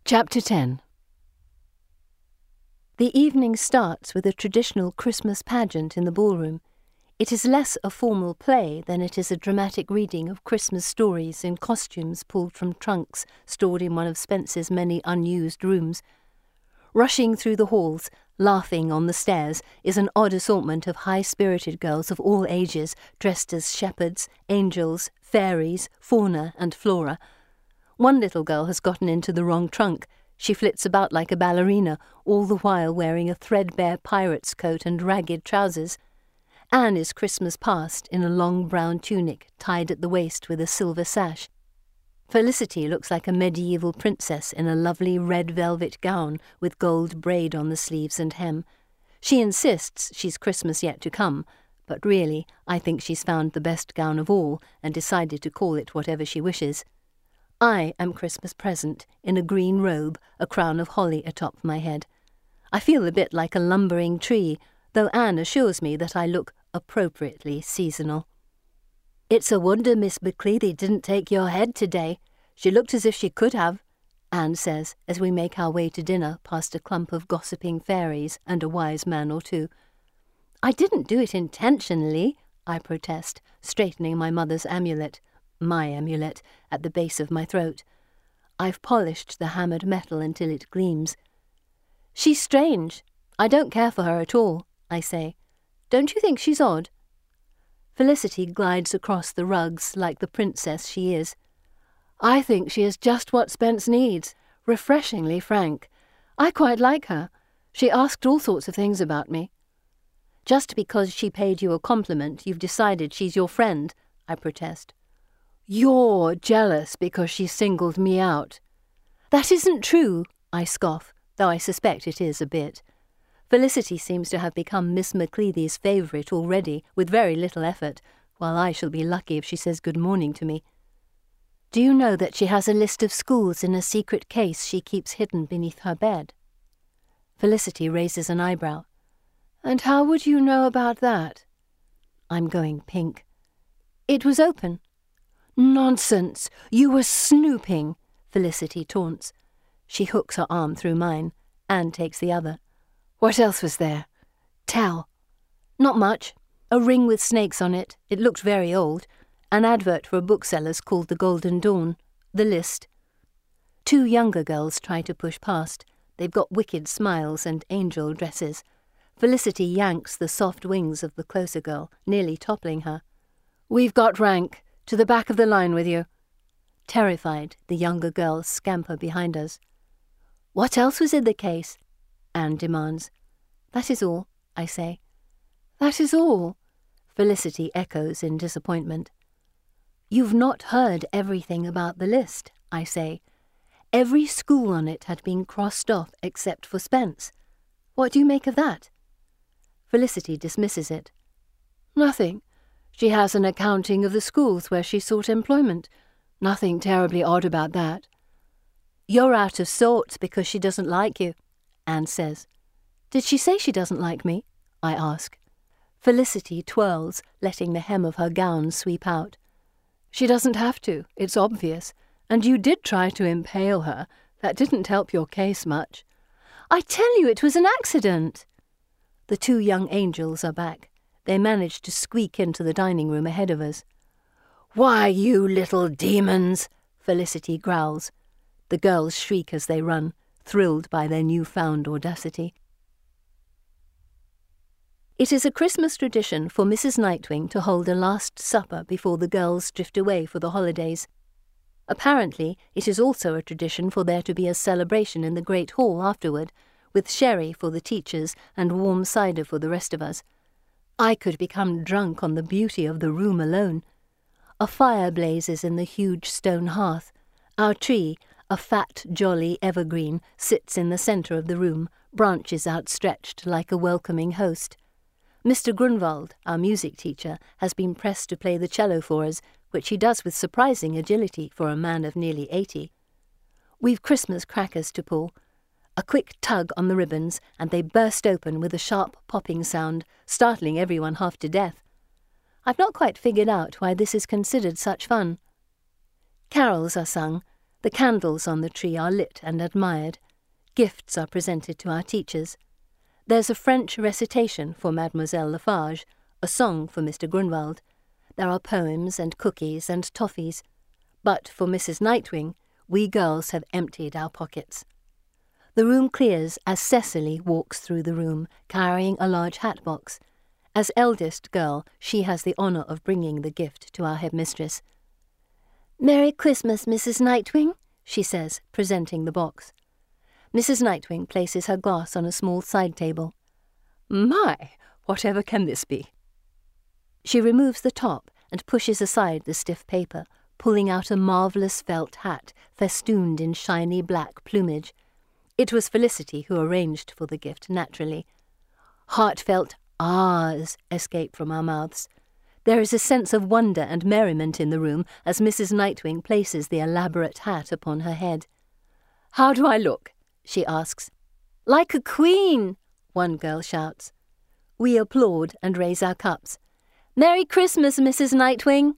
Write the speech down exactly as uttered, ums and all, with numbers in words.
Chapter ten. The evening starts with a traditional Christmas pageant in the ballroom. It is less a formal play than it is a dramatic reading of Christmas stories in costumes pulled from trunks stored in one of Spence's many unused rooms. Rushing through the halls, laughing on the stairs, is an odd assortment of high-spirited girls of all ages dressed as shepherds, angels, fairies, fauna and flora. One little girl has gotten into the wrong trunk. She flits about like a ballerina, all the while wearing a threadbare pirate's coat and ragged trousers. Anne is Christmas past in a long brown tunic tied at the waist with a silver sash. Felicity looks like a medieval princess in a lovely red velvet gown with gold braid on the sleeves and hem. She insists she's Christmas yet to come, but really I think she's found the best gown of all and decided to call it whatever she wishes. I am Christmas present, in a green robe, a crown of holly atop my head. I feel a bit like a lumbering tree, though Anne assures me that I look appropriately seasonal. "It's a wonder Miss Macleady didn't take your head today. She looked as if she could have," Anne says as we make our way to dinner past a clump of gossiping fairies and a wise man or two. "I didn't do it intentionally," I protest, straightening my mother's amulet. My amulet, at the base of my throat. I've polished the hammered metal until it gleams. "She's strange. I don't care for her at all," I say. "Don't you think she's odd?" Felicity glides across the rugs like the princess she is. "I think she is just what Spence needs, refreshingly frank. I quite like her. She asked all sorts of things about me." "Just because she paid you a compliment, you've decided she's your friend," I protest. "You're jealous because she singled me out." "That isn't true," I scoff, though I suspect it is a bit. Felicity seems to have become Miss Macleady's favourite already, with very little effort, while I shall be lucky if she says good morning to me. "Do you know that she has a list of schools in a secret case she keeps hidden beneath her bed?" Felicity raises an eyebrow. "And how would you know about that?" I'm going pink. "It was open." "Nonsense! You were snooping!" Felicity taunts. She hooks her arm through mine. Anne takes the other. "What else was there? Tell." "Not much. A ring with snakes on it. It looked very old. An advert for a bookseller's called The Golden Dawn. The list." Two younger girls try to push past. They've got wicked smiles and angel dresses. Felicity yanks the soft wings of the closer girl, nearly toppling her. "We've got rank. To the back of the line with you." Terrified, the younger girls scamper behind us. "What else was in the case?" Anne demands. "That is all," I say. "That is all?" Felicity echoes in disappointment. "You've not heard everything about the list," I say. "Every school on it had been crossed off except for Spence. What do you make of that?" Felicity dismisses it. "Nothing. She has an accounting of the schools where she sought employment. Nothing terribly odd about that." "You're out of sorts because she doesn't like you," Anne says. "Did she say she doesn't like me?" I ask. Felicity twirls, letting the hem of her gown sweep out. "She doesn't have to. It's obvious. And you did try to impale her. That didn't help your case much." "I tell you it was an accident." The two young angels are back. They managed to squeak into the dining room ahead of us. "Why, you little demons!" Felicity growls. The girls shriek as they run, thrilled by their newfound audacity. It is a Christmas tradition for Missus Nightwing to hold a last supper before the girls drift away for the holidays. Apparently, it is also a tradition for there to be a celebration in the Great Hall afterward, with sherry for the teachers and warm cider for the rest of us. I could become drunk on the beauty of the room alone. A fire blazes in the huge stone hearth. Our tree, a fat, jolly evergreen, sits in the centre of the room, branches outstretched like a welcoming host. Mister Grunwald, our music teacher, has been pressed to play the cello for us, which he does with surprising agility for a man of nearly eighty. We've Christmas crackers to pull. A quick tug on the ribbons, and they burst open with a sharp popping sound, startling everyone half to death. I've not quite figured out why this is considered such fun. Carols are sung. The candles on the tree are lit and admired. Gifts are presented to our teachers. There's a French recitation for Mademoiselle Lafarge, a song for Mister Grunwald. There are poems and cookies and toffees. But for Missus Nightwing, we girls have emptied our pockets. The room clears as Cecily walks through the room, carrying a large hat box. As eldest girl, she has the honour of bringing the gift to our headmistress. "Merry Christmas, Missus Nightwing," she says, presenting the box. Missus Nightwing places her glass on a small side table. "My, whatever can this be?" She removes the top and pushes aside the stiff paper, pulling out a marvellous felt hat festooned in shiny black plumage. It was Felicity who arranged for the gift, naturally. Heartfelt ahs escape from our mouths. There is a sense of wonder and merriment in the room as Missus Nightwing places the elaborate hat upon her head. "How do I look?" she asks. "Like a queen," one girl shouts. We applaud and raise our cups. "Merry Christmas, Missus Nightwing."